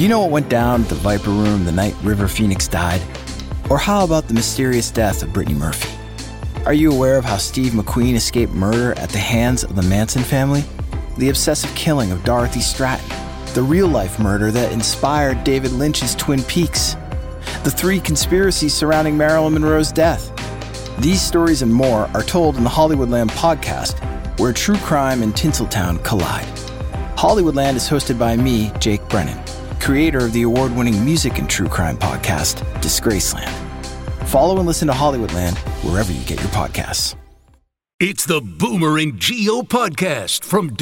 Do you know what went down at the Viper Room the night River Phoenix died? Or how about the mysterious death of Brittany Murphy? Are you aware of how Steve McQueen escaped murder at the hands of the Manson family? The obsessive killing of Dorothy Stratton? The real-life murder that inspired David Lynch's Twin Peaks? The 3 conspiracies surrounding Marilyn Monroe's death? These stories and more are told in the Hollywoodland podcast, where true crime and Tinseltown collide. Hollywoodland is hosted by me, Jake Brennan, creator of the award-winning music and true crime podcast, Disgraceland. Follow and listen to Hollywoodland wherever you get your podcasts. It's the Boomer and Geo podcast from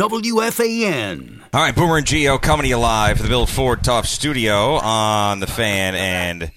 WFAN. All right, Boomer and Geo coming to you live from the Bill Ford Tough Studio on the Fan and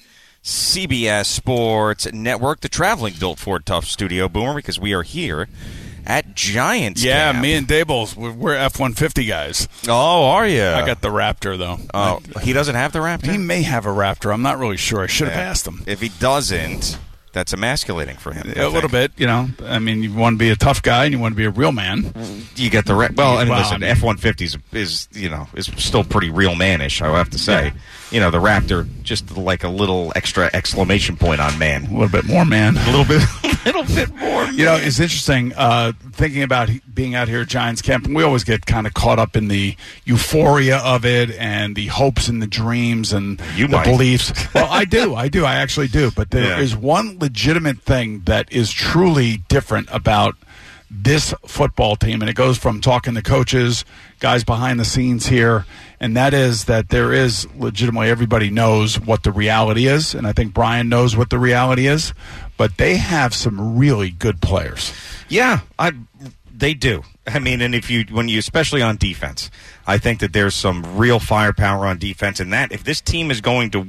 CBS Sports Network, the traveling Bill Ford Tough Studio, Boomer, because we are here at Giants Yeah, camp. me and Dables, we're F-150 guys. Oh, are you? I got the Raptor, though. Oh, he doesn't have the Raptor? He may have a Raptor. I'm not really sure. I should have asked him. If he doesn't, that's emasculating for him. A little bit, you know. I mean, you want to be a tough guy and you want to be a real man. You get the listen, F-150 is still pretty real mannish, I have to say. Yeah. You know, the Raptor, just like a little extra exclamation point on man. A little bit more man. A little bit more man. You know, it's interesting thinking about being out here at Giants camp. We always get kind of caught up in the euphoria of it and the hopes and the dreams and beliefs. Well, I do. I actually do. But there is one legitimate thing that is truly different about this football team, and it goes from talking to coaches, guys behind the scenes here, and that is that there is legitimately, everybody knows what the reality is, and I think Brian knows what the reality is, but they have some really good players. Yeah, they do. I mean, and when you especially on defense, I think that there's some real firepower on defense, and that if this team is going to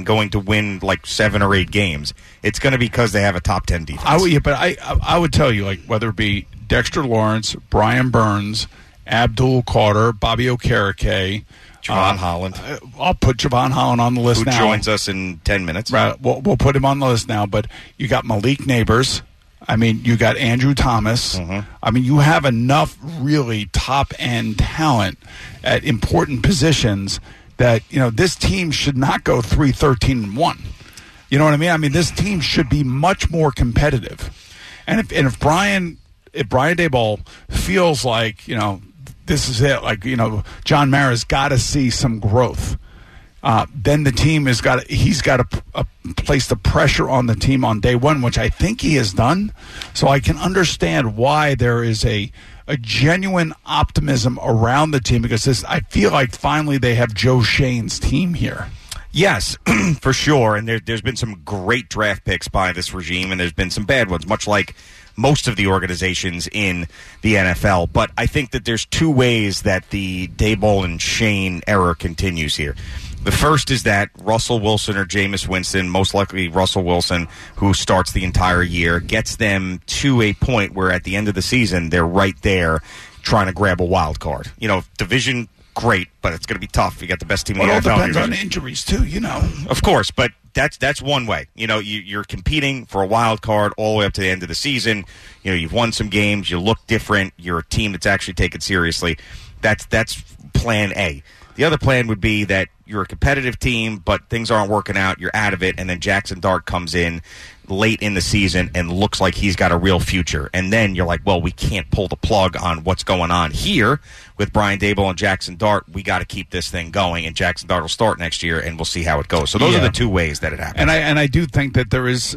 win like 7 or 8 games, it's going to be because they have a top 10 defense. I would tell you, like, whether it be Dexter Lawrence, Brian Burns, Abdul Carter, Bobby Okereke, Javon Holland. I'll put Javon Holland on the list now. Who joins us in 10 minutes. Right, we'll put him on the list now, but you got Malik Neighbors. I mean, you got Andrew Thomas. Mm-hmm. I mean, you have enough really top-end talent at important positions that, you know, this team should not go 3-13-1. You know what I mean? I mean, this team should be much more competitive. And if Brian Daboll feels like, you know, this is it, like, you know, John Mara's got to see some growth, then the team he's got to place the pressure on the team on day one, which I think he has done. So I can understand why there is a genuine optimism around the team, because I feel like finally they have Joe Shane's team here. Yes, for sure. And there's been some great draft picks by this regime, and there's been some bad ones, much like most of the organizations in the NFL. But I think that there's 2 ways that the Daboll and Shane era continues here. The first is that Russell Wilson or Jameis Winston, most likely Russell Wilson, who starts the entire year, gets them to a point where at the end of the season, they're right there trying to grab a wild card. You know, division, great, but it's going to be tough. You got the best team in the NFL. It all depends on injuries, too, you know. Of course, but that's one way. You know, you're competing for a wild card all the way up to the end of the season. You know, you've won some games. You look different. You're a team that's actually taken seriously. That's plan A. The other plan would be that you're a competitive team, but things aren't working out. You're out of it, and then Jackson Dart comes in late in the season and looks like he's got a real future. And then you're like, well, we can't pull the plug on what's going on here with Brian Daboll and Jackson Dart. We got to keep this thing going, and Jackson Dart will start next year, and we'll see how it goes. So those are the 2 ways that it happens. And I do think that there is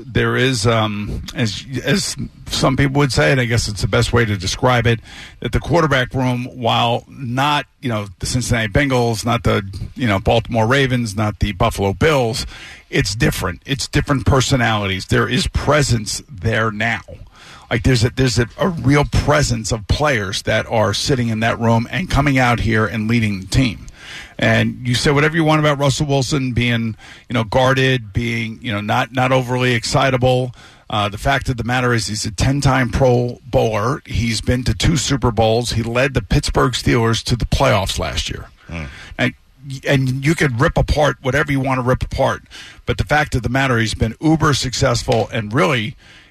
as some people would say, and I guess it's the best way to describe it, that the quarterback room, while not, you know, the Cincinnati Bengals, not the, you know, Baltimore Ravens, not the Buffalo Bills, it's different. It's different personalities. There is presence there now. Like there's a real presence of players that are sitting in that room and coming out here and leading the team. And you say whatever you want about Russell Wilson being, you know, guarded, being, you know, not overly excitable. The fact of the matter is he's a 10-time Pro Bowler. He's been to 2 Super Bowls. He led the Pittsburgh Steelers to the playoffs last year. And you could rip apart whatever you want to rip apart. But the fact of the matter, he's been uber successful and really,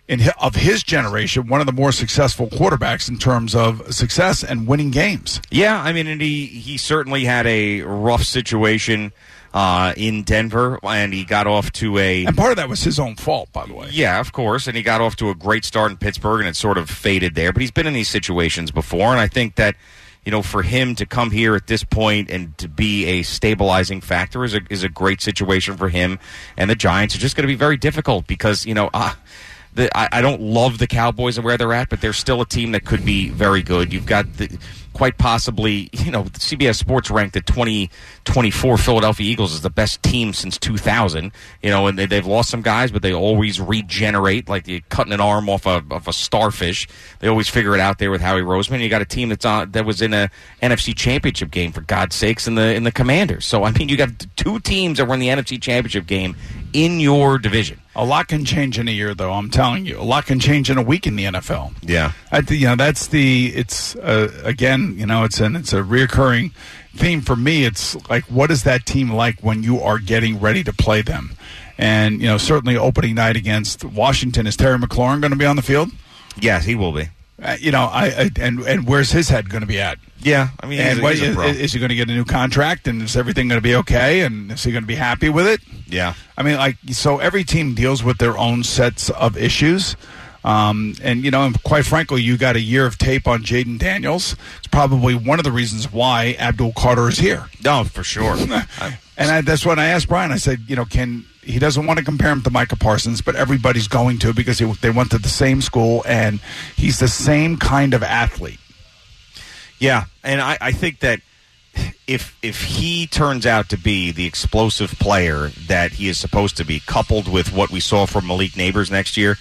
of his generation, one of the more successful quarterbacks in terms of success and winning games. Yeah, I mean, and he certainly had a rough situation in Denver, and he got off to and part of that was his own fault, by the way. Yeah, of course, and he got off to a great start in Pittsburgh, and it sort of faded there. But he's been in these situations before, and I think that, you know, for him to come here at this point and to be a stabilizing factor is a great situation for him. And the Giants are just going to be very difficult because, you know, I don't love the Cowboys and where they're at, but they're still a team that could be very good. You've got quite possibly, you know, CBS Sports ranked the 2024 Philadelphia Eagles as the best team since 2000. You know, and they've lost some guys, but they always regenerate, like you're cutting an arm off of a starfish. They always figure it out there with Howie Roseman. You got a team that was in a NFC Championship game, for God's sakes, in the Commanders. So I mean, you got two teams that were in the NFC Championship game in your division. A lot can change in a year, though. I'm telling you, a lot can change in a week in the NFL. Yeah, you know, it's again, you know, it's a reoccurring theme for me. It's like, what is that team like when you are getting ready to play them? And you know, certainly opening night against Washington, is Terry McLaurin going to be on the field? Yes, he will be. You know, and where's his head going to be at? Yeah, I mean, is he going to get a new contract, and is everything going to be okay, and is he going to be happy with it? Yeah, I mean, like, so every team deals with their own sets of issues, and you know, and quite frankly, you got a year of tape on Jaden Daniels. It's probably one of the reasons why Abdul Carter is here. No, for sure. And that's when I asked Brian. I said, you know, he doesn't want to compare him to Micah Parsons, but everybody's going to, because they went to the same school, and he's the same kind of athlete. Yeah, and I think that if he turns out to be the explosive player that he is supposed to be, coupled with what we saw from Malik Neighbors last year,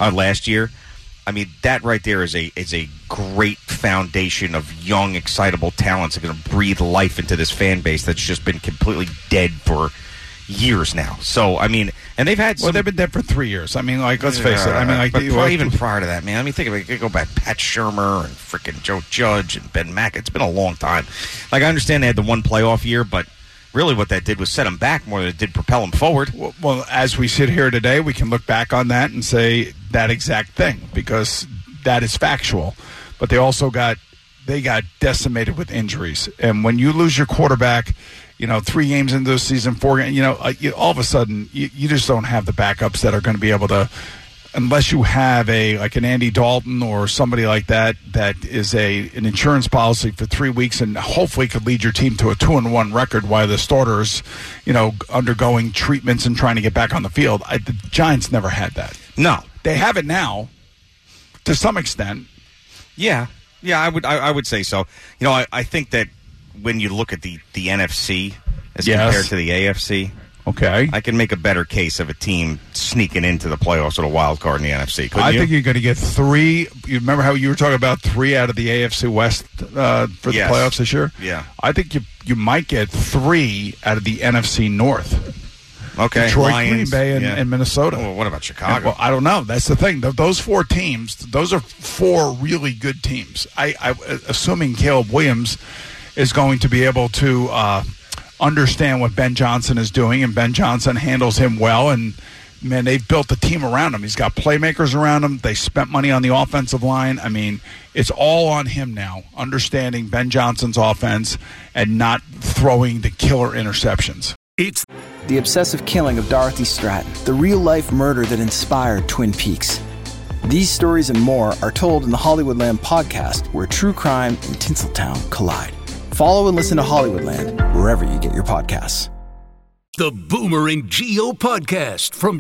I mean, that right there is a great foundation of young, excitable talents that are going to breathe life into this fan base that's just been completely dead for years now. So, I mean, and they've had they've been dead for 3 years. I mean, like, let's face it. I mean, like, but even prior to that, man. I mean, think of it. You go back, Pat Shurmur and freaking Joe Judge and Ben Mack. It's been a long time. Like, I understand they had the one playoff year, but really what that did was set them back more than it did propel them forward. Well, as we sit here today, we can look back on that and say that exact thing, because that is factual. But they also got decimated with injuries. And when you lose your quarterback, you know, 3 games into the season, 4 games, you know, all of a sudden, you just don't have the backups that are going to be able to, unless you have an Andy Dalton or somebody like that is an insurance policy for 3 weeks and hopefully could lead your team to a 2-1 record while the starters, you know, undergoing treatments and trying to get back on the field. The Giants never had that. No. They have it now, to some extent. Yeah, I would say so. You know, I think that when you look at the NFC as compared to the AFC, okay, I can make a better case of a team sneaking into the playoffs with a wild card in the NFC. I think you're going to get 3. You remember how you were talking about 3 out of the AFC West for the playoffs this year? Yeah. I think you might get 3 out of the NFC North. Okay, Detroit, Lions, Green Bay, and Minnesota. Well, what about Chicago? I don't know. That's the thing. Those 4 teams, those are 4 really good teams. I assuming Caleb Williams is going to be able to understand what Ben Johnson is doing, and Ben Johnson handles him well. And, man, they've built a team around him. He's got playmakers around him. They spent money on the offensive line. I mean, it's all on him now, understanding Ben Johnson's offense and not throwing the killer interceptions. It's The obsessive killing of Dorothy Stratton, the real-life murder that inspired Twin Peaks. These stories and more are told in the Hollywoodland podcast, where true crime and Tinseltown collide. Follow and listen to Hollywoodland wherever you get your podcasts. the Boomer and Geo podcast from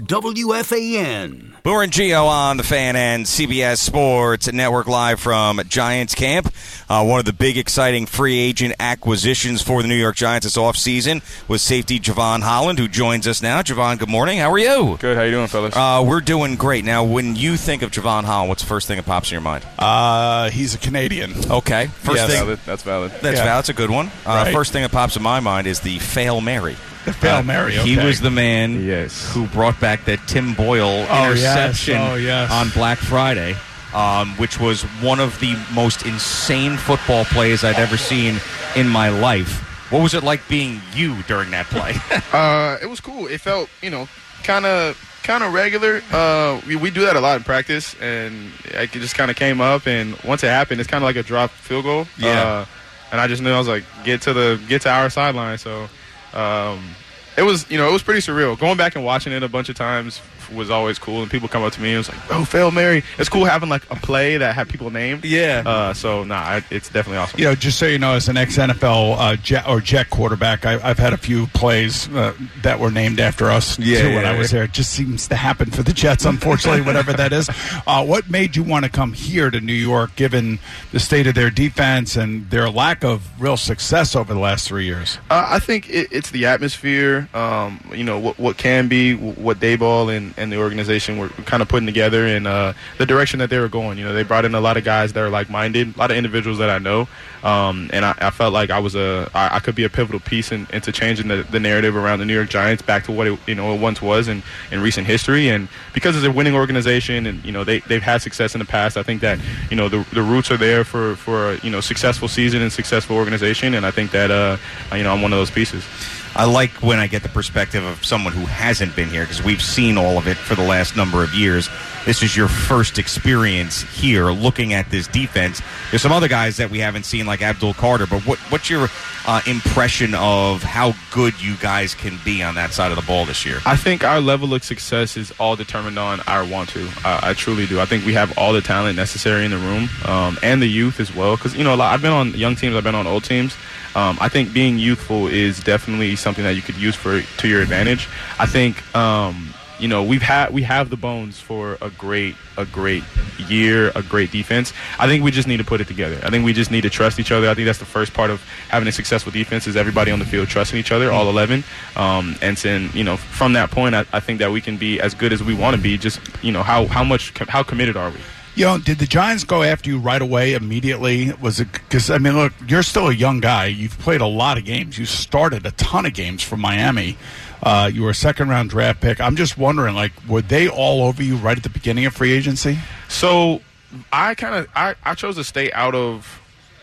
WFAN. Boomer and Geo on the Fan and CBS Sports Network, live from Giants camp. One of the big, exciting free agent acquisitions for the New York Giants this offseason was safety Jevon Holland, who joins us now. Jevon, good morning. How are you? Good. How you doing, fellas? We're doing great. Now, when you think of Jevon Holland, what's the first thing that pops in your mind? He's a Canadian. Okay. First thing. Valid. That's valid. That's valid. That's a good one. Right. First thing that pops in my mind is the Fail Mary. The Fail Mary, okay. He was the man who brought back that Tim Boyle interception on Black Friday, which was one of the most insane football plays I'd ever seen in my life. What was it like being you during that play? It was cool. It felt, kind of kind of regular. We do that a lot in practice, and it just kind of came up. And once it happened, it's kind of like a drop field goal. Yeah. And I just knew I was like, get to our sideline. So it was pretty surreal. Going back and watching it a bunch of times was always cool, and people come up to me and was like, "Bro, Fail Mary." It's cool having like a play that had people named. Yeah. It's definitely awesome. Just so you know, as an ex-NFL Jet quarterback, I've had a few plays that were named after us too when I was there. It just seems to happen for the Jets, unfortunately, whatever that is. What made you want to come here to New York, given the state of their defense and their lack of real success over the last 3 years? I think it's the atmosphere. What can be, what Daboll and the organization were kind of putting together, and the direction that they were going. They brought in a lot of guys that are like-minded, a lot of individuals that I know, and I felt like I could be a pivotal piece into changing the narrative around the New York Giants back to what it once was in recent history. And because it's a winning organization, and they've had success in the past, I think that the roots are there for a successful season and successful organization, and I think that I'm one of those pieces. I like when I get the perspective of someone who hasn't been here, because we've seen all of it for the last number of years. This is your first experience here looking at this defense. There's some other guys that we haven't seen, like Abdul Carter, but what's your impression of how good you guys can be on that side of the ball this year? I think our level of success is all determined on our want to. I truly do. I think we have all the talent necessary in the room, and the youth as well, because I've been on young teams, I've been on old teams. I think being youthful is definitely something that you could use to your advantage. I think we have the bones for a great year, a great defense. I think we just need to put it together. I think we just need to trust each other. I think that's the first part of having a successful defense, is everybody on the field trusting each other, all 11. And then from that point, I think that we can be as good as we want to be. Just how committed are we? Did the Giants go after you right away, immediately? Was it because, look, you're still a young guy. You've played a lot of games. You started a ton of games for Miami. You were a second-round draft pick. I'm just wondering, were they all over you right at the beginning of free agency? So I chose to stay out of,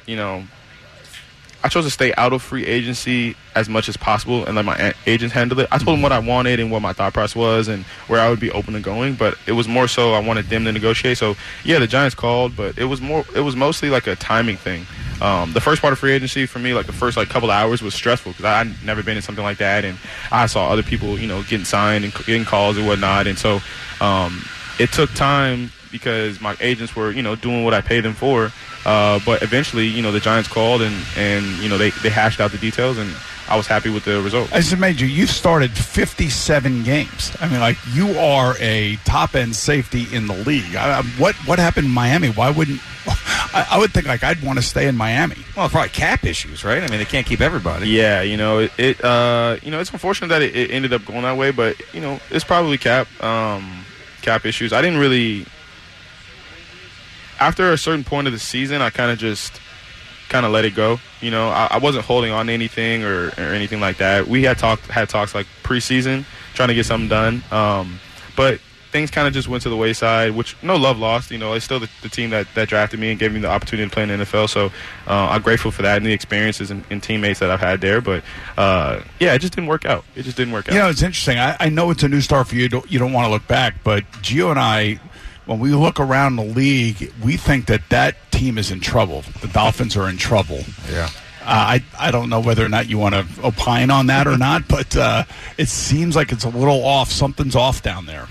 free agency as much as possible and let my agents handle it. I told them what I wanted and what my thought process was and where I would be open to going, but it was more so I wanted them to negotiate. So yeah, the Giants called, but it was mostly like a timing thing. The first part of free agency for me, like the first couple of hours, was stressful because I'd never been in something like that, and I saw other people getting signed and getting calls and whatnot, and so it took time because my agents were doing what I paid them for. But eventually, the Giants called and they hashed out the details, and I was happy with the result. As a major, you've started 57 games. You are a top-end safety in the league. What happened in Miami? Why wouldn't I would think I'd want to stay in Miami. Well, probably cap issues, right? They can't keep everybody. Yeah, it's unfortunate that it ended up going that way, but it's probably cap issues. I didn't really. After a certain point of the season, I kind of let it go. I wasn't holding on to anything or anything like that. We had talks like preseason, trying to get something done. But things kind of just went to the wayside, which no love lost. It's still the team that drafted me and gave me the opportunity to play in the NFL. So I'm grateful for that and the experiences and teammates that I've had there. But, it just didn't work out. It's interesting. I know it's a new start for you. You don't want to look back. But Gio and I, when we look around the league, we think that team is in trouble. The Dolphins are in trouble. Yeah. I don't know whether or not you want to opine on that or not, but it seems like it's a little off. Something's off down there.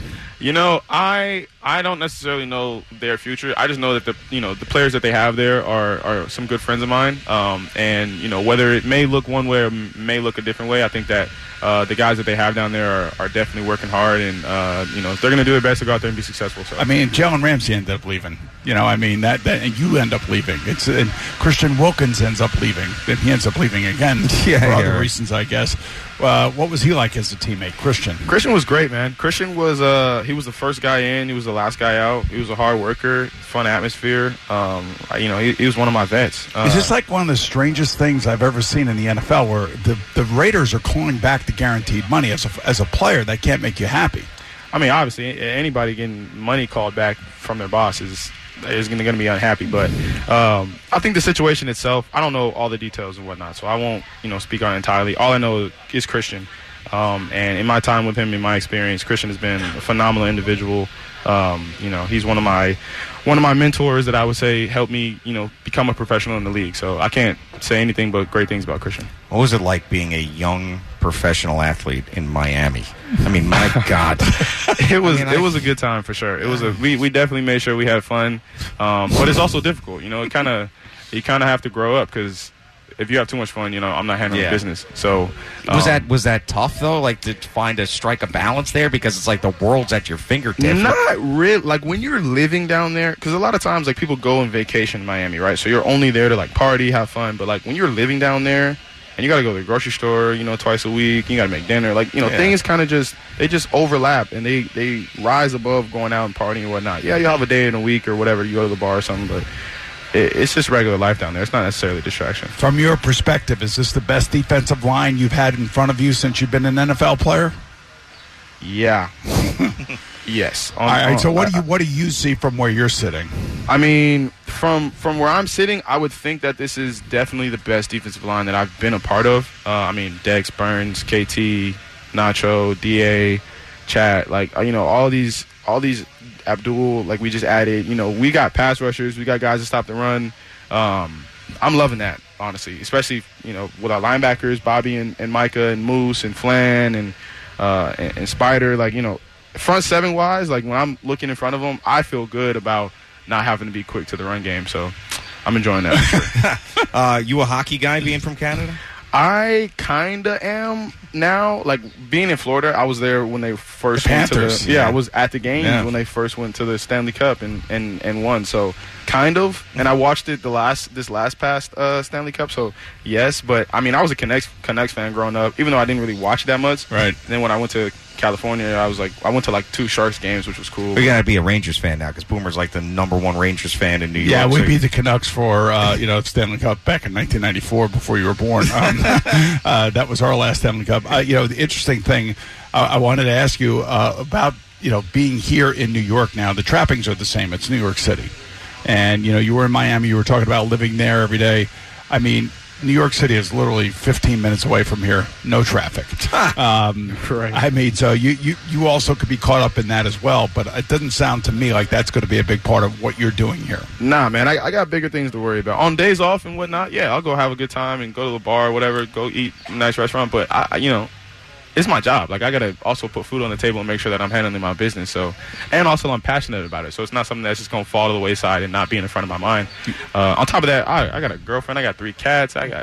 I don't necessarily know their future. I just know that the players that they have there are some good friends of mine. And whether it may look one way or may look a different way, I think that the guys that they have down there are definitely working hard, and they're going to do their best to go out there and be so. Jalen Ramsey ended up leaving. That and you end up leaving. And Christian Wilkins ends up leaving. Then he ends up leaving again for other reasons, I guess. What was he like as a teammate, Christian? Christian was great, man. Christian was he was the first guy in. He was the last guy out. He was a hard worker, fun atmosphere. He was one of my vets. Is this like one of the strangest things I've ever seen in the NFL, where the Raiders are calling back the guaranteed money as a player? That can't make you happy. Obviously, anybody getting money called back from their boss is going to be unhappy. But I think the situation itself, I don't know all the details and whatnot, so I won't speak on it entirely. All I know is Christian. And in my time with him, in my experience, Christian has been a phenomenal individual. He's one of my mentors that I would say helped me, become a professional in the league. So I can't say anything but great things about Christian. What was it like being a young professional athlete in Miami? I mean, my God. It was a good time for sure. It was we definitely made sure we had fun. But it's also difficult, you kind of have to grow up, because if you have too much fun, I'm not handling business. So was that tough though? Like to strike a balance there, because it's like the world's at your fingertips. Not really. Like when you're living down there, because a lot of times like people go on vacation in Miami, right? So you're only there to like party, have fun. But like when you're living down there, and you got to go to the grocery store, twice a week. You got to make dinner. Like things kind of just overlap, and they rise above going out and partying and whatnot. Yeah, you have a day in a week or whatever. You go to the bar or something, but it's just regular life down there. It's not necessarily a distraction. From your perspective, is this the best defensive line you've had in front of you since you've been an NFL player? Yeah. Yes. All right. So what do you see from where you're sitting? I mean, from where I'm sitting, I would think that this is definitely the best defensive line that I've been a part of. Dex, Burns, KT, Nacho, DA, Chat, like all these Abdul, like we just added. We got pass rushers, we got guys that stop the run. I'm loving that, honestly, especially with our linebackers, Bobby and Micah and Moose and Flan and Spider. Like front seven wise, like when I'm looking in front of them, I feel good about not having to be quick to the run game. So I'm enjoying that. For sure. You a hockey guy being from Canada? I kind of am now. Like being in Florida, I was there when they first went to the I was at the games when they first went to the Stanley Cup and won. So kind of, and I watched it this last past Stanley Cup. So yes, but I mean I was a Canucks fan growing up, even though I didn't really watch it that much. Right. And then when I went to California, I went to like 2 Sharks games, which was cool. You gotta be a Rangers fan now, because Boomer's like the #1 Rangers fan in New York. Yeah, we beat the Canucks for Stanley Cup back in 1994 before you were born. That was our last Stanley Cup. The interesting thing I wanted to ask you about being here in New York now. The trappings are the same. It's New York City, and you were in Miami. You were talking about living there every day. I mean, New York City is literally 15 minutes away from here, no traffic. Right. I mean, so you also could be caught up in that as well, but it doesn't sound to me like that's going to be a big part of what you're doing here. Nah, man, I got bigger things to worry about. On days off and whatnot, yeah, I'll go have a good time and go to the bar or whatever, go eat a nice restaurant, but it's my job. Like, I got to also put food on the table and make sure that I'm handling my business. So, and also I'm passionate about it. So it's not something that's just going to fall to the wayside and not be in the front of my mind. On top of that, I got a girlfriend. I got 3 cats. You're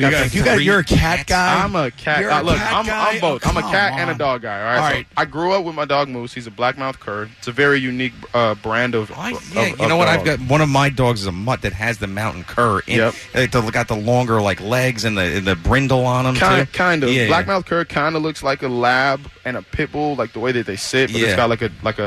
a cat guy? I'm a cat. I'm both. I'm a cat and a dog guy. All right. So I grew up with my dog Moose. He's a black-mouthed cur. It's a very unique brand of you know what? I've got one of my dogs is a mutt that has the mountain cur. Yep. Got the longer like legs and the brindle on them. Kind of. Yeah, black-mouthed cur kind of looks like a lab and a pit bull, like the way that they sit, but it's got like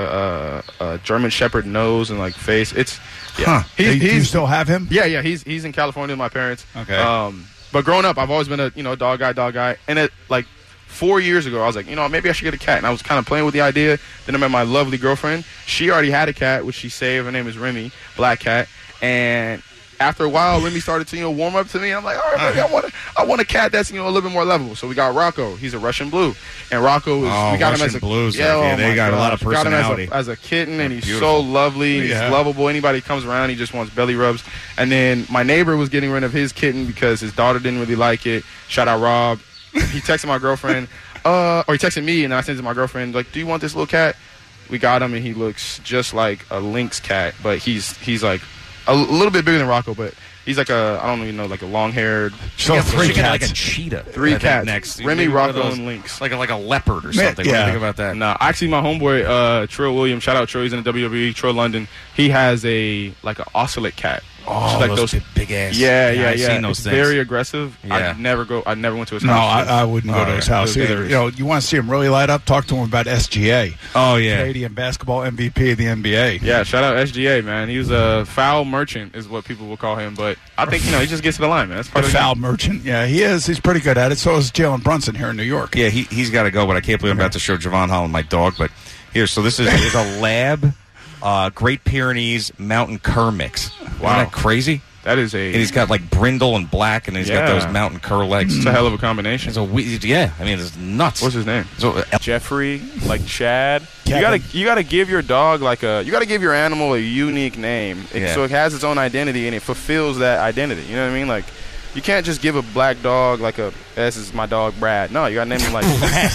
a German Shepherd nose and like face. It's do you still have him? Yeah. He's in California with my parents. Okay. But growing up, I've always been a dog guy, and it like 4 years ago, I was like, maybe I should get a cat, and I was kind of playing with the idea. Then I met my lovely girlfriend. She already had a cat, which she saved. Her name is Remy, black cat, and after a while, Remy started to, warm up to me. I'm like, all right, maybe I want a cat that's, a little bit more lovable. So we got Rocco. He's a Russian Blue. And Rocco is, we got him as a Blues. They got a lot of personality. Got him as a kitten, and he's so lovely. He's lovable. Anybody comes around, he just wants belly rubs. And then my neighbor was getting rid of his kitten because his daughter didn't really like it. Shout out Rob. He texted my girlfriend, or he texted me, and I sent it to my girlfriend, like, do you want this little cat? We got him, and he looks just like a lynx cat, but he's like a little bit bigger than Rocco, but he's like I don't even know, like a long-haired. So 3 cats. Like a cheetah. 3 cats. Next. Remy, Rocco, and Lynx. Like a leopard or something. What do you think about that? Nah, actually, my homeboy, Troy Williams, shout out Troy, he's in the WWE, Troy London. He has an ocelot cat. Oh, like those big ass. Yeah. I've seen those it's things. Very aggressive. Yeah. I never went to his house. No, I wouldn't go to his house either. You want to see him really light up? Talk to him about SGA. Oh, yeah. Canadian basketball MVP of the NBA. Yeah, shout out SGA, man. He was a foul merchant is what people will call him. But I think, he just gets to the line, man. That's part of foul merchant. Yeah, he is. He's pretty good at it. So is Jalen Brunson here in New York. Yeah, he's got to go, but I can't believe I'm about to show Javon Holland my dog. But here, so this is a lab Great Pyrenees Mountain Cur mix. Wow. Isn't that crazy? That is and he's got like brindle and black, and he's got those mountain cur legs. It's a hell of a combination. It's nuts. What's his name? Jeffrey, like Chad. Kevin. You gotta give your dog you gotta give your animal a unique name, so it has its own identity and it fulfills that identity. You know what I mean? Like, you can't just give a black dog this is my dog Brad. No, you gotta name him like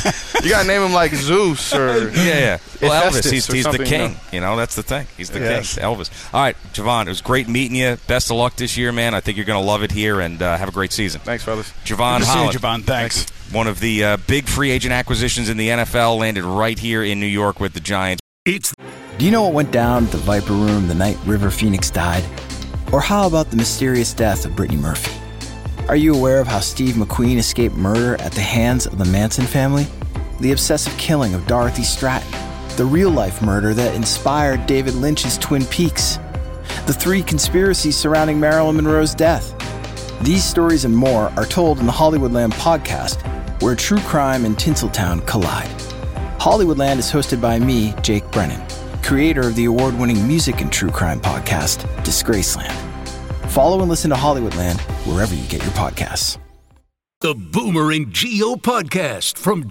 Zeus or Well, Elvis, he's the king. You know? That's the thing. He's the king, Elvis. All right, Javon, it was great meeting you. Best of luck this year, man. I think you're gonna love it here, and have a great season. Thanks, fellas. Javon Holland. See you, Javon. Thanks. One of the big free agent acquisitions in the NFL, landed right here in New York with the Giants. Do you know what went down at the Viper Room the night River Phoenix died? Or how about the mysterious death of Brittany Murphy? Are you aware of how Steve McQueen escaped murder at the hands of the Manson family? The obsessive killing of Dorothy Stratton? The real-life murder that inspired David Lynch's Twin Peaks? The 3 conspiracies surrounding Marilyn Monroe's death? These stories and more are told in the Hollywoodland podcast, where true crime and Tinseltown collide. Hollywoodland is hosted by me, Jake Brennan, creator of the award-winning music and true crime podcast, Disgraceland. Follow and listen to Hollywoodland wherever you get your podcasts. The Boomer and Geo podcast from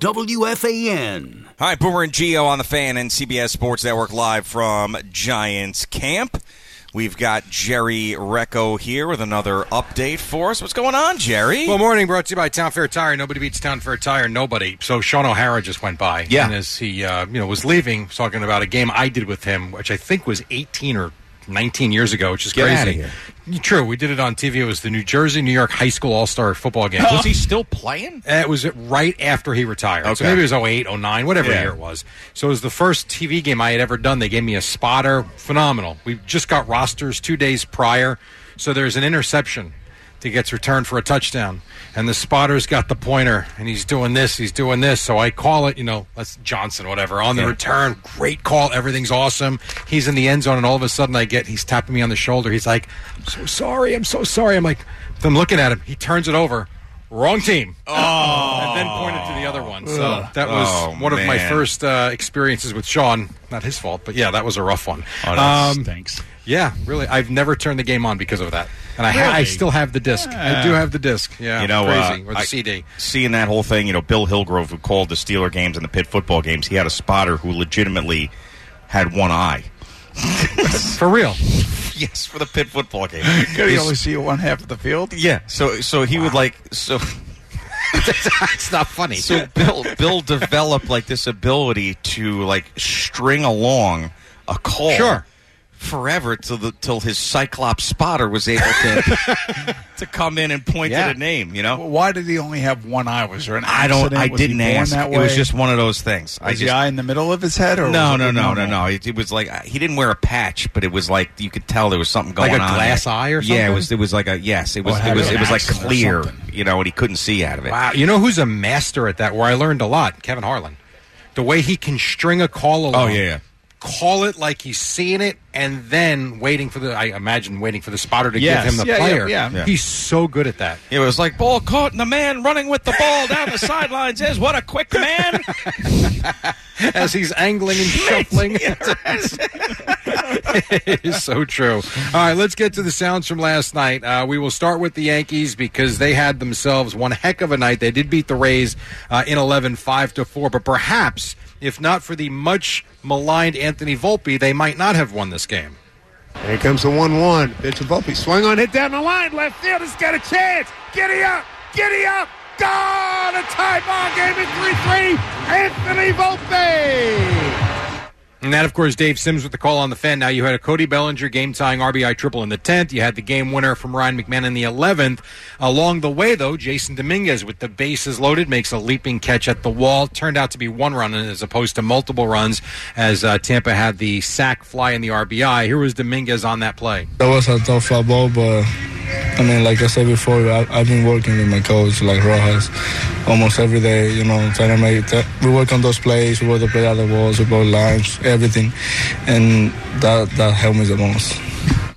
WFAN. Hi, Boomer and Geo on the Fan and CBS Sports Network live from Giants camp. We've got Jerry Recco here with another update for us. What's going on, Jerry? Well, morning, brought to you by Town Fair Tire. Nobody beats Town Fair Tire, nobody. So Sean O'Hara just went by. Yeah. And as he was leaving, talking about a game I did with him, which I think was 18 or 19 years ago, which is Get crazy. outta here. True, we did it on TV. It was the New Jersey-New York High School All-Star football game. Was he still playing? It was right after he retired. Okay. So maybe it was 08, 09, whatever year it was. So it was the first TV game I had ever done. They gave me a spotter. Phenomenal. We just got rosters 2 days prior. So there's an interception that gets returned for a touchdown. And the spotter's got the pointer, and he's doing this. So I call it, that's Johnson, whatever. On the return, great call. Everything's awesome. He's in the end zone, and all of a sudden he's tapping me on the shoulder. He's like, I'm so sorry. I'm like, I'm looking at him. He turns it over. Wrong team. And then pointed to the other one. So that was one of my first experiences with Sean. Not his fault, but yeah, that was a rough one. Thanks. Yeah, really. I've never turned the game on because of that. And I still have the disc. I do have the disc. Yeah, crazy. Or the CD. Seeing that whole thing, Bill Hillgrove, who called the Steeler games and the Pitt football games, he had a spotter who legitimately had one eye. For real? Yes, for the Pitt football game. Could he only see one half of the field? Yeah, so he would It's not funny. So Bill developed this ability to string along a call forever till his Cyclops spotter was able to come in and point to the name. Well, why did he only have one eye? Was there an I accident? didn't ask. That way? It was just one of those things. Was the eye in the middle of his head? Or No. It was like he didn't wear a patch, but it was like you could tell there was something going on. Like a glass eye or something? Yeah, it was like a yes. It was like clear, and he couldn't see out of it. Wow, you know who's a master at that? Where I learned a lot, Kevin Harlan. The way he can string a call along. Oh yeah. Call it like he's seeing it, and then waiting for the spotter to give him the player. Yeah. He's so good at that. It was like ball caught, and the man running with the ball down the sidelines is what a quick man. As he's angling and shuffling. It is so true. All right, let's get to the sounds from last night. We will start with the Yankees because they had themselves one heck of a night. They did beat the Rays in 11, 5-4, but perhaps if not for the much maligned Anthony Volpe, they might not have won this game. Here comes the 1-1. Pitch to Volpe. Swing on, hit down the line. Left field has got a chance. Giddy up. Gone! A tie ball game at 3-3. Anthony Volpe. And that, of course, Dave Sims with the call on the Fan. Now you had a Cody Bellinger game-tying RBI triple in the 10th. You had the game winner from Ryan McMahon in the 11th. Along the way, though, Jason Dominguez with the bases loaded makes a leaping catch at the wall. Turned out to be one run as opposed to multiple runs as Tampa had the sac fly in the RBI. Here was Dominguez on that play. That was a tough fly ball, but like I said before, I've been working with my coach, like Rojas, almost every day, trying to make it. We work on those plays, we work to play out the balls, we blow lines, everything, and that helped me the most.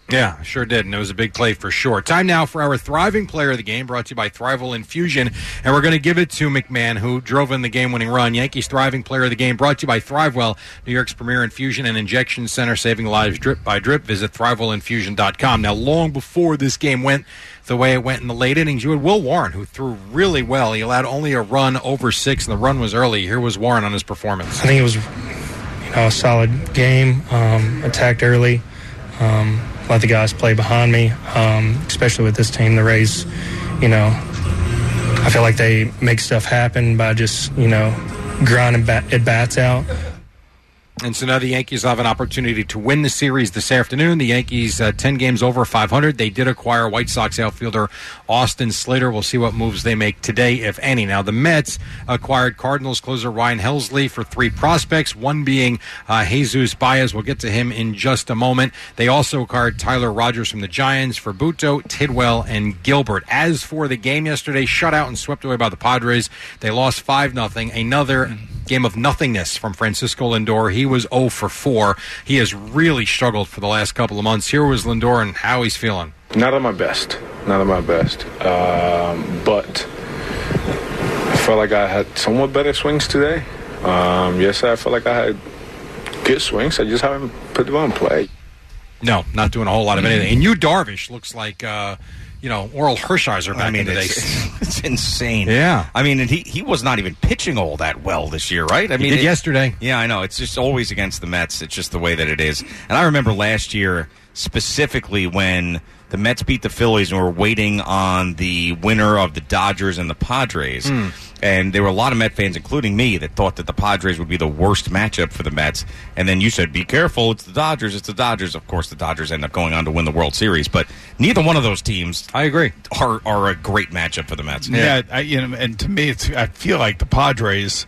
Yeah, sure did, and it was a big play for sure. Time now for our Thriving Player of the Game, brought to you by Thrival Infusion, and we're going to give it to McMahon, who drove in the game-winning run. Yankees Thriving Player of the Game, brought to you by Thrivewell, New York's premier infusion and injection center, saving lives drip by drip. Visit thrivalinfusion.com. Now, long before this game went the way it went in the late innings, you had Will Warren, who threw really well. He allowed only a run over 6, and the run was early. Here was Warren on his performance. I think it was a solid game, attacked early, let the guys play behind me, especially with this team, the Rays. I feel like they make stuff happen by just, grinding at bats out. And so now the Yankees have an opportunity to win the series this afternoon. The Yankees 10 games over 500. They did acquire White Sox outfielder Austin Slater. We'll see what moves they make today, if any. Now the Mets acquired Cardinals closer Ryan Helsley for 3 prospects, one being Jesus Baez. We'll get to him in just a moment. They also acquired Tyler Rogers from the Giants for Buto, Tidwell, and Gilbert. As for the game yesterday, shut out and swept away by the Padres. They lost 5-0. Another game of nothingness from Francisco Lindor. He was 0 for 4. He has really struggled for the last couple of months. Here was Lindor and how he's feeling. Not at my best. But I felt like I had somewhat better swings today. Yesterday I felt like I had good swings. I just haven't put them on play. No, not doing a whole lot of anything. And Yu Darvish looks like Oral Hershiser back in the day. It's insane. Yeah. I mean, and he was not even pitching all that well this year, right? I mean, he did yesterday. Yeah, I know. It's just always against the Mets. It's just the way that it is. And I remember last year, specifically when the Mets beat the Phillies and were waiting on the winner of the Dodgers and the Padres. And there were a lot of Met fans, including me, that thought that the Padres would be the worst matchup for the Mets. And then you said, be careful, it's the Dodgers. Of course, the Dodgers end up going on to win the World Series. But neither one of those teams, I agree, are a great matchup for the Mets. Yeah, and to me, I feel like the Padres,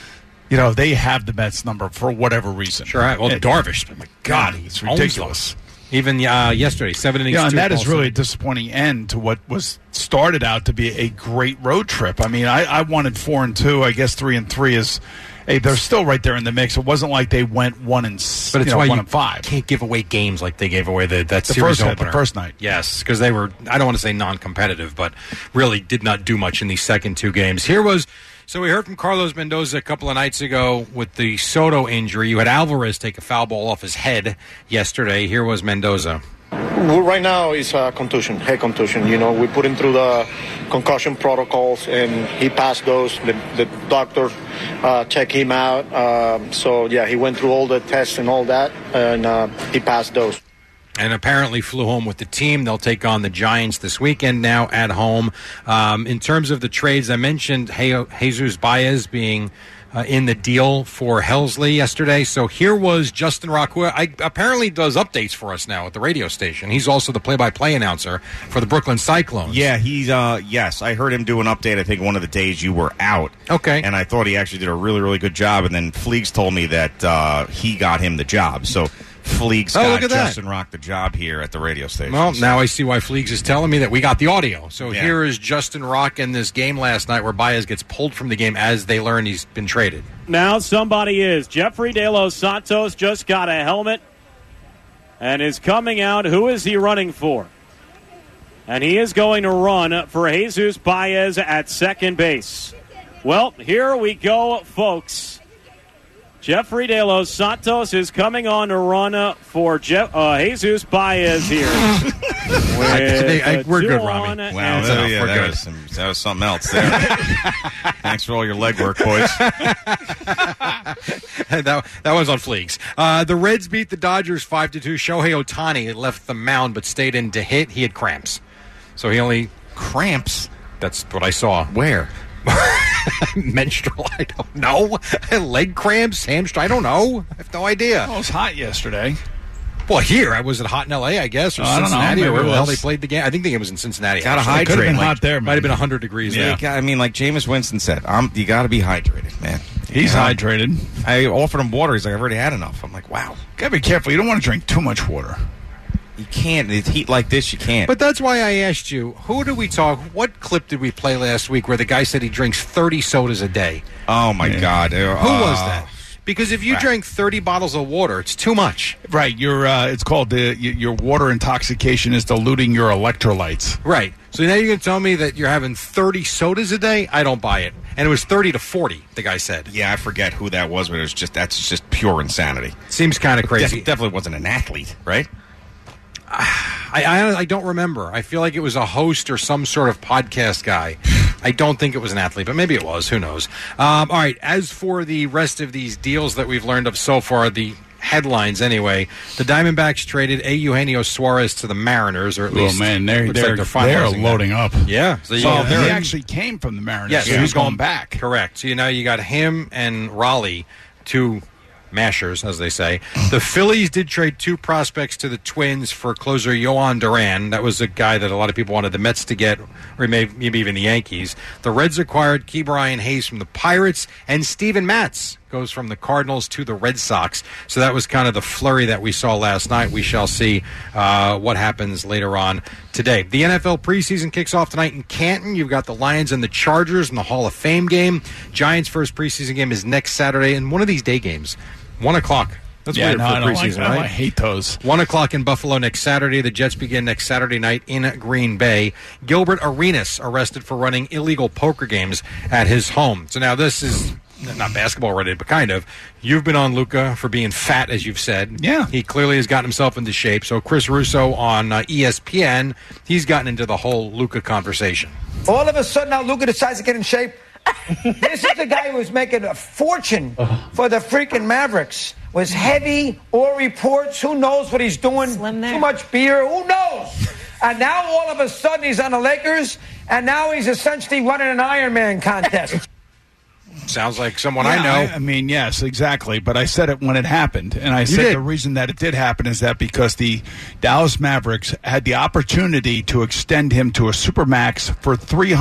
they have the Mets number for whatever reason. Sure. Well, Darvish, oh my God, it's ridiculous. Even yesterday, 7 innings. Yeah, and that is really a disappointing end to what was started out to be a great road trip. I mean, I wanted 4-2. I guess 3-3 is. Hey, they're still right there in the mix. It wasn't like they went 1-5. But it's why you can't give away games like they gave away that series opener. The first night. Yes, because they were, I don't want to say non-competitive, but really did not do much in these second 2 games. So we heard from Carlos Mendoza a couple of nights ago with the Soto injury. You had Alvarez take a foul ball off his head yesterday. Here was Mendoza. Well, right now it's a contusion, head contusion. We put him through the concussion protocols, and he passed those. The doctor checked him out. He went through all the tests and all that, and he passed those. And apparently flew home with the team. They'll take on the Giants this weekend now at home. In terms of the trades, I mentioned Jesus Baez being in the deal for Helsley yesterday. So here was Justin Rock, who apparently does updates for us now at the radio station. He's also the play-by-play announcer for the Brooklyn Cyclones. Yeah, he's yes, I heard him do an update, I think, one of the days you were out. Okay. And I thought he actually did a really, really good job. And then Fleegs told me that he got him the job. So Fleegs got Justin Rock the job here at the radio station. Well, now I see why Fleegs is telling me that we got the audio. So Here is Justin Rock in this game last night where Baez gets pulled from the game as they learn he's been traded. Now somebody is. Jeffrey De Los Santos just got a helmet and is coming out. Who is he running for? And he is going to run for Jesus Baez at second base. Well, here we go, folks. Jeffrey De Los Santos is coming on to run for Jesus Baez here. We're good, Robbie. Wow, that was something else there. Thanks for all your legwork, boys. that was on Fleegs. The Reds beat the Dodgers 5-2. Shohei Ohtani left the mound but stayed in to hit. He had cramps. So he only... Cramps? That's what I saw. Where? Menstrual, I don't know. Leg cramps, hamstring, I don't know. I have no idea. Well, it was hot yesterday. Well, here, was it hot in L.A., I guess, or Cincinnati, or wherever the hell they played the game? I think the game was in Cincinnati. Got to hydrate. Could have been hot there, man. Might have been 100 degrees there. I mean, like Jameis Winston said, you got to be hydrated, man. He's hydrated. I offered him water. He's like, I've already had enough. I'm like, wow. Got to be careful. You don't want to drink too much water. You can't. It's heat like this, you can't. But that's why I asked you, what clip did we play last week where the guy said he drinks 30 sodas a day? Oh, my God. Who was that? Because if you drink 30 bottles of water, it's too much. Right. It's called your water intoxication is diluting your electrolytes. Right. So now you're going to tell me that you're having 30 sodas a day? I don't buy it. And it was 30 to 40, the guy said. Yeah, I forget who that was, but that's just pure insanity. Seems kind of crazy. Definitely wasn't an athlete, right? I don't remember. I feel like it was a host or some sort of podcast guy. I don't think it was an athlete, but maybe it was. Who knows? All right. As for the rest of these deals that we've learned of so far, the headlines anyway, the Diamondbacks traded Eugenio Suarez to the Mariners, or at least they're loading up. Yeah. So he actually came from the Mariners. Yes, so he's going back. Correct. So now you got him and Raleigh, two mashers, as they say. The Phillies did trade 2 prospects to the Twins for closer Yohan Duran. That was a guy that a lot of people wanted the Mets to get, or maybe even the Yankees. The Reds acquired Ke'Bryan Hayes from the Pirates, and Steven Matz goes from the Cardinals to the Red Sox. So that was kind of the flurry that we saw last night. We shall see what happens later on today. The NFL preseason kicks off tonight in Canton. You've got the Lions and the Chargers in the Hall of Fame game. Giants' first preseason game is next Saturday, and one of these day games. 1 o'clock. That's weird for preseason, right? I hate those. 1 o'clock in Buffalo next Saturday. The Jets begin next Saturday night in Green Bay. Gilbert Arenas arrested for running illegal poker games at his home. So now this is not basketball related, but kind of. You've been on Luka for being fat, as you've said. Yeah. He clearly has gotten himself into shape. So Chris Russo on ESPN, he's gotten into the whole Luka conversation. All of a sudden now Luka decides to get in shape. This is the guy who was making a fortune for the freaking Mavericks. Was heavy, or reports, who knows what he's doing, too much beer, who knows? And now all of a sudden he's on the Lakers, and now he's essentially running an Ironman contest. Sounds like someone I know. I mean, yes, exactly. But I said it when it happened. And I said the reason that it did happen is that because the Dallas Mavericks had the opportunity to extend him to a Supermax for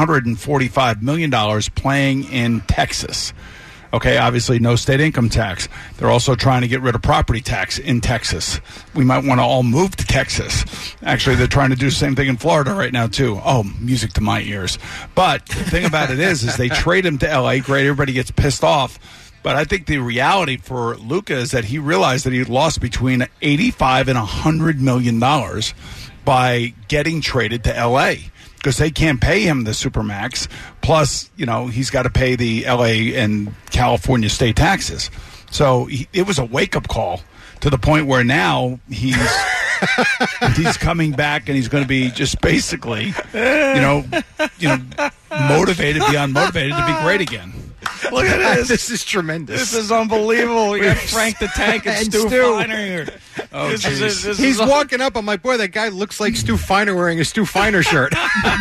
$345 million playing in Texas. Okay, obviously no state income tax. They're also trying to get rid of property tax in Texas. We might want to all move to Texas. Actually, they're trying to do the same thing in Florida right now, too. Oh, music to my ears. But the thing about it is they trade him to L.A. Great, everybody gets pissed off. But I think the reality for Luka is that he realized that he lost between $85 and $100 million by getting traded to L.A., because they can't pay him the Supermax. Plus, he's got to pay the L.A. and California state taxes. So it was a wake-up call to the point where now he's coming back and he's going to be just basically, motivated, beyond motivated to be great again. Look at this. This is tremendous. This is unbelievable. We got Frank the Tank and Stu Feiner here. Oh, he's walking up. I'm like, boy, that guy looks like Stu Feiner wearing a Stu Feiner shirt.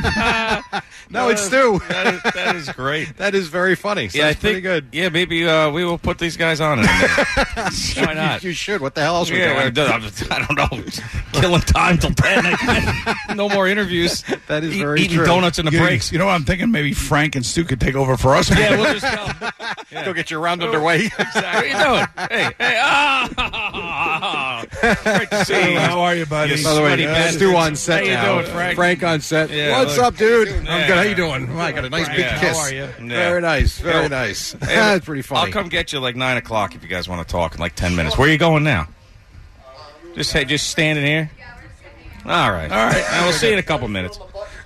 No, it's Stu. That is great. That is very funny. So yeah, that's pretty good. Yeah, maybe we will put these guys on. Why not? You should. What the hell else are we doing? I don't know. Killing time till 10. No more interviews. That is very eating true. donuts in the breaks. You know what I'm thinking? Maybe Frank and Stu could take over for us. Yeah, we'll just go. Yeah. Go get your round underway. Exactly. What are you doing? Hey. Great to see you. How are you, buddy? By the way, Stu on set now. How you doing, Frank? On set. Yeah, what's up, dude? I'm good. How you doing? I got a nice big kiss. How are you? Very nice. Very nice. That's pretty funny. I'll come get you like 9 o'clock if you guys want to talk in like 10 minutes. Where are you going now? Just standing here? All right. And we'll see you in a couple minutes.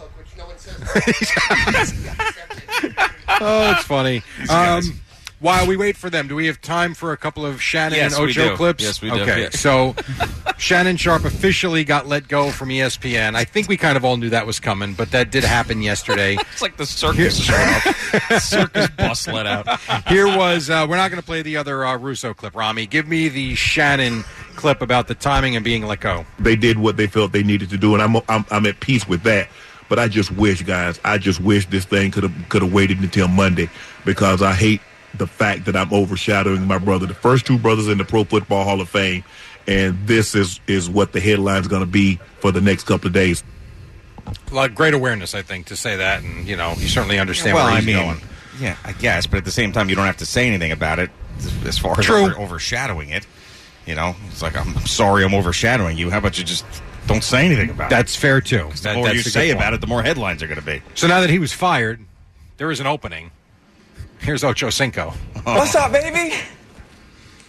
Oh, it's funny. While we wait for them, do we have time for a couple of Shannon and Ocho clips? Yes, we do. Okay, yes. So Shannon Sharp officially got let go from ESPN. I think we kind of all knew that was coming, but that did happen yesterday. It's like the circus circus bus let out. Here was, we're not going to play the other Russo clip, Rami. Give me the Shannon clip about the timing and being let go. They did what they felt they needed to do, and I'm at peace with that. But I just wish, guys, this thing could have waited until Monday, because I hate the fact that I'm overshadowing my brother, the first 2 brothers in the Pro Football Hall of Fame, and this is what the headline's going to be for the next couple of days. Like, great awareness, I think, to say that, and you certainly understand where he's going. Yeah, I guess, but at the same time, you don't have to say anything about it as far as overshadowing it. It's like, I'm sorry I'm overshadowing you. How about you just don't say anything about it? That's fair, too. The more you say about it, the more headlines are going to be. So now that he was fired, there is an opening. Here's Ocho Cinco. What's up, baby?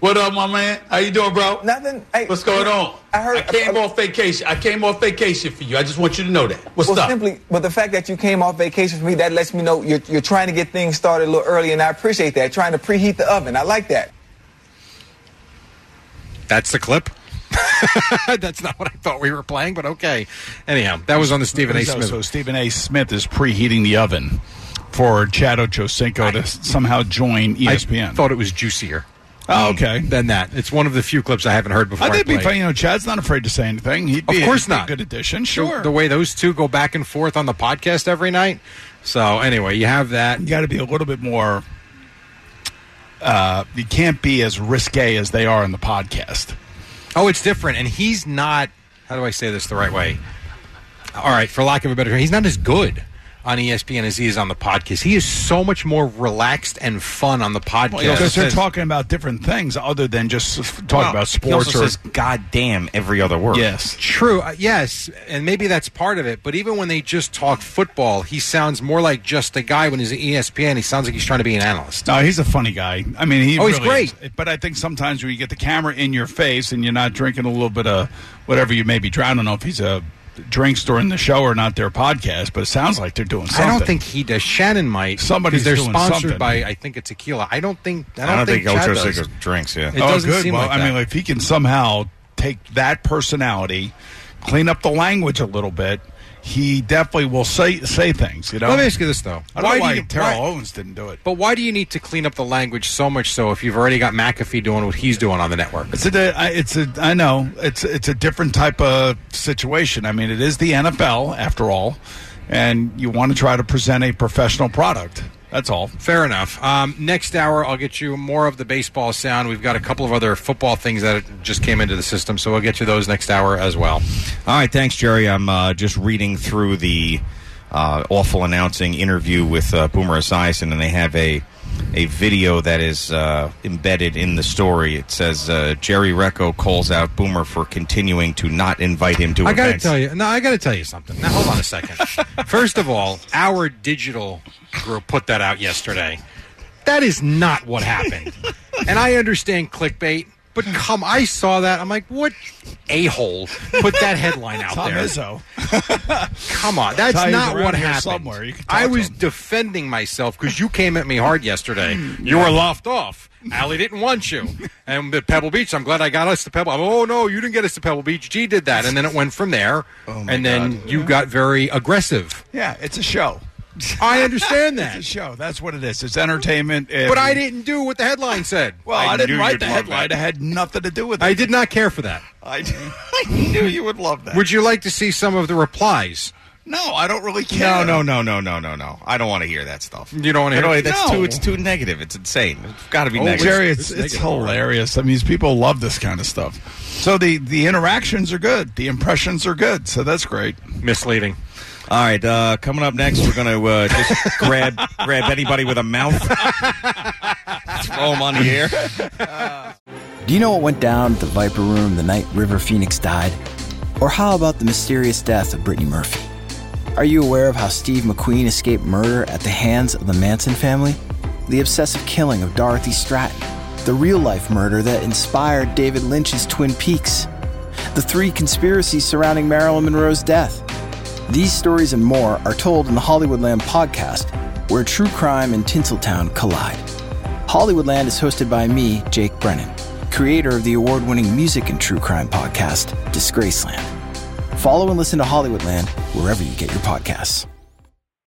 What up, my man? How you doing, bro? Nothing. Hey, what's going on? I came off vacation. I came off vacation for you. I just want you to know that. What's up? But the fact that you came off vacation for me, that lets me know you're trying to get things started a little early, and I appreciate that. Trying to preheat the oven. I like that. That's the clip? That's not what I thought we were playing, but okay. Anyhow, that was on the Stephen A. Smith. So Stephen A. Smith is preheating the oven for Chad Ochocinco to somehow join ESPN. I thought it was juicier. Oh, okay. Than that. It's one of the few clips I haven't heard before. I think it'd be fun. Chad's not afraid to say anything. He'd be of course not. A good addition. Sure. The way those two go back and forth on the podcast every night. So anyway, you have that. You got to be a little bit more. You can't be as risque as they are in the podcast. Oh, it's different, and he's not. How do I say this the right way? All right, for lack of a better term, he's not as good on ESPN as he is on the podcast. He is so much more relaxed and fun on the podcast. Well, because they're talking about different things other than just talking about sports. He also says "goddamn" every other word. Yes, true. Yes, and maybe that's part of it. But even when they just talk football, he sounds more like just a guy. When he's at ESPN, he sounds like he's trying to be an analyst. No, he's a funny guy. I mean, he's really great. Is. But I think sometimes when you get the camera in your face and you're not drinking a little bit of whatever you may be trying, I don't know if he's drinks during the show or not their podcast, but it sounds like they're doing something. I don't think he does. Shannon might. Somebody's they're doing sponsored something. by, I think, a tequila. I don't think Ocho Cinco drinks. Yeah. It doesn't good. seem Well, like I that. mean, if he can somehow take that personality, clean up the language a little bit, he definitely will say things. Let me ask you this though: I don't know why Terrell Owens didn't do it. But why do you need to clean up the language so much so if you've already got McAfee doing what he's doing on the network? I know it's a different type of situation. I mean, it is the NFL after all, and you want to try to present a professional product. That's all. Fair enough. Next hour, I'll get you more of the baseball sound. We've got a couple of other football things that just came into the system, so we'll get you those next hour as well. All right, thanks, Jerry. I'm just reading through the awful announcing interview with Boomer Esiason, and they have a video that is embedded in the story. It says Jerry Recco calls out Boomer for continuing to not invite him to events. I got to tell you something. Now, hold on a second. First of all, our digital group put that out yesterday. That is not what happened. And I understand clickbait, but I saw that. I'm like, what a-hole put that headline out Tom there? Izzo. Come on, that's not what happened. Somewhere. You can talk I to was him. defending myself because you came at me hard yesterday. You were laughed off. Allie didn't want you. And at Pebble Beach, I'm glad I got us to Pebble. Oh, no, you didn't get us to Pebble Beach. G did that. And then it went from there. And then you got very aggressive. Yeah, it's a show. I understand that. It's a show. That's what it is. It's entertainment. But I didn't do what the headline said. Well, I didn't write the headline. It had nothing to do with it. I did not care for that. I knew you would love that. Would you like to see some of the replies? No, I don't really care. No. I don't want to hear that stuff. You don't want to hear it? It's too negative. It's insane. It's got to be negative. Jerry, it's hilarious. I mean, these people love this kind of stuff. So the interactions are good. The impressions are good. So that's great. Misleading. All right, coming up next, we're going to just grab anybody with a mouth, throw them on the air. Do you know what went down at the Viper Room the night River Phoenix died? Or how about the mysterious death of Brittany Murphy? Are you aware of how Steve McQueen escaped murder at the hands of the Manson family? The obsessive killing of Dorothy Stratton? The real-life murder that inspired David Lynch's Twin Peaks? The 3 conspiracies surrounding Marilyn Monroe's death? These stories and more are told in the Hollywoodland podcast, where true crime and Tinseltown collide. Hollywoodland is hosted by me, Jake Brennan, creator of the award-winning music and true crime podcast, Disgraceland. Follow and listen to Hollywoodland wherever you get your podcasts.